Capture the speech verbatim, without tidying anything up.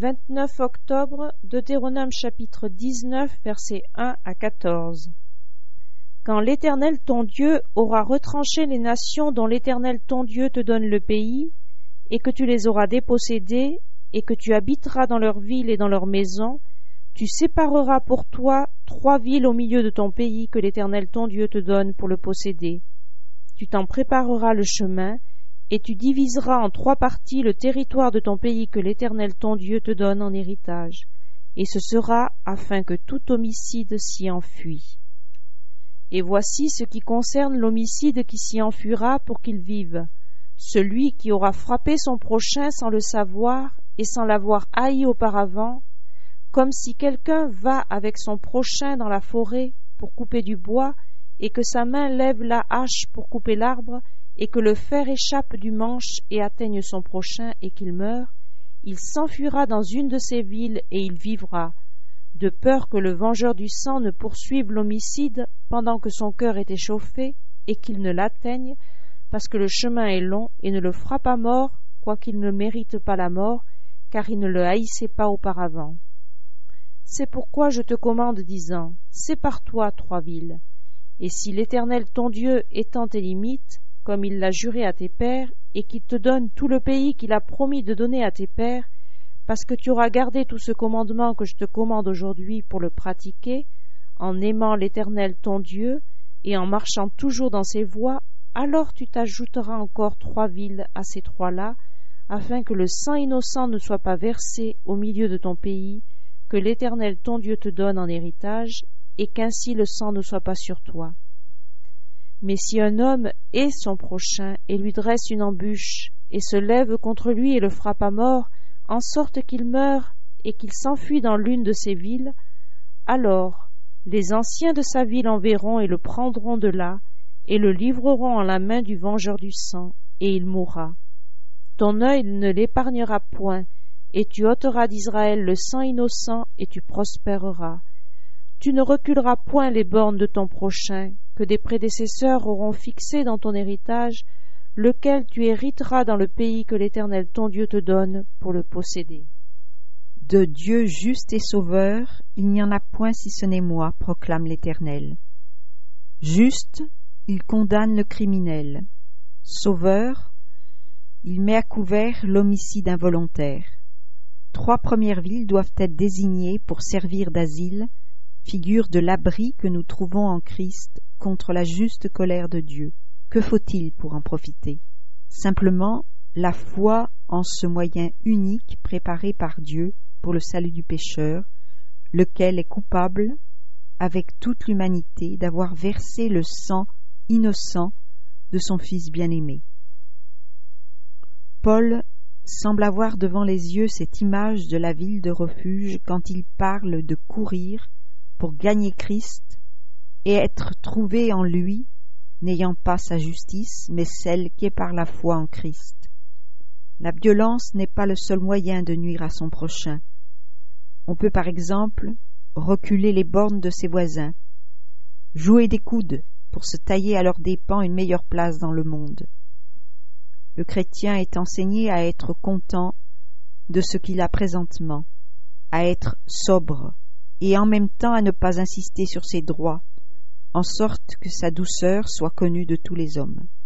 vingt-neuf octobre, Deutéronome chapitre dix-neuf, versets un à quatorze. Quand l'Éternel ton Dieu aura retranché les nations dont l'Éternel ton Dieu te donne le pays, et que tu les auras dépossédées, et que tu habiteras dans leurs villes et dans leurs maisons, tu sépareras pour toi trois villes au milieu de ton pays que l'Éternel ton Dieu te donne pour le posséder. Tu t'en prépareras le chemin, et tu diviseras en trois parties le territoire de ton pays que l'Éternel ton Dieu te donne en héritage, et ce sera afin que tout homicide s'y enfuit. Et voici ce qui concerne l'homicide qui s'y enfuira pour qu'il vive. Celui qui aura frappé son prochain sans le savoir et sans l'avoir haï auparavant, comme si quelqu'un va avec son prochain dans la forêt pour couper du bois, et que sa main lève la hache pour couper l'arbre, et que le fer échappe du manche et atteigne son prochain et qu'il meure, il s'enfuira dans une de ces villes et il vivra, de peur que le vengeur du sang ne poursuive l'homicide pendant que son cœur est échauffé et qu'il ne l'atteigne, parce que le chemin est long, et ne le frappe à mort, quoiqu'il ne mérite pas la mort, car il ne le haïssait pas auparavant. C'est pourquoi je te commande, disant, sépare-toi trois villes, et si l'Éternel ton Dieu étend tes limites, comme il l'a juré à tes pères, et qu'il te donne tout le pays qu'il a promis de donner à tes pères, parce que tu auras gardé tout ce commandement que je te commande aujourd'hui pour le pratiquer, en aimant l'Éternel ton Dieu, et en marchant toujours dans ses voies, alors tu t'ajouteras encore trois villes à ces trois-là, afin que le sang innocent ne soit pas versé au milieu de ton pays, que l'Éternel ton Dieu te donne en héritage, et qu'ainsi le sang ne soit pas sur toi. Mais si un homme hait son prochain et lui dresse une embûche, et se lève contre lui et le frappe à mort, en sorte qu'il meure et qu'il s'enfuit dans l'une de ces villes, alors les anciens de sa ville en verront et le prendront de là, et le livreront en la main du vengeur du sang, et il mourra. Ton œil ne l'épargnera point, et tu ôteras d'Israël le sang innocent, et tu prospéreras. Tu ne reculeras point les bornes de ton prochain, que des prédécesseurs auront fixé dans ton héritage, lequel tu hériteras dans le pays que l'Éternel ton Dieu te donne pour le posséder. De Dieu juste et sauveur, il n'y en a point si ce n'est moi, proclame l'Éternel. Juste, il condamne le criminel. Sauveur, il met à couvert l'homicide involontaire. Trois premières villes doivent être désignées pour servir d'asile, figure de l'abri que nous trouvons en Christ contre la juste colère de Dieu. Que faut-il pour en profiter? Simplement la foi en ce moyen unique préparé par Dieu pour le salut du pécheur, lequel est coupable, avec toute l'humanité, d'avoir versé le sang innocent de son Fils bien-aimé. Paul semble avoir devant les yeux cette image de la ville de refuge quand il parle de courir pour gagner Christ et être trouvé en lui, n'ayant pas sa justice, mais celle qui est par la foi en Christ. La violence n'est pas le seul moyen de nuire à son prochain. On peut par exemple reculer les bornes de ses voisins, jouer des coudes pour se tailler à leurs dépens une meilleure place dans le monde. Le chrétien est enseigné à être content de ce qu'il a présentement, à être sobre, et en même temps à ne pas insister sur ses droits, en sorte que sa douceur soit connue de tous les hommes.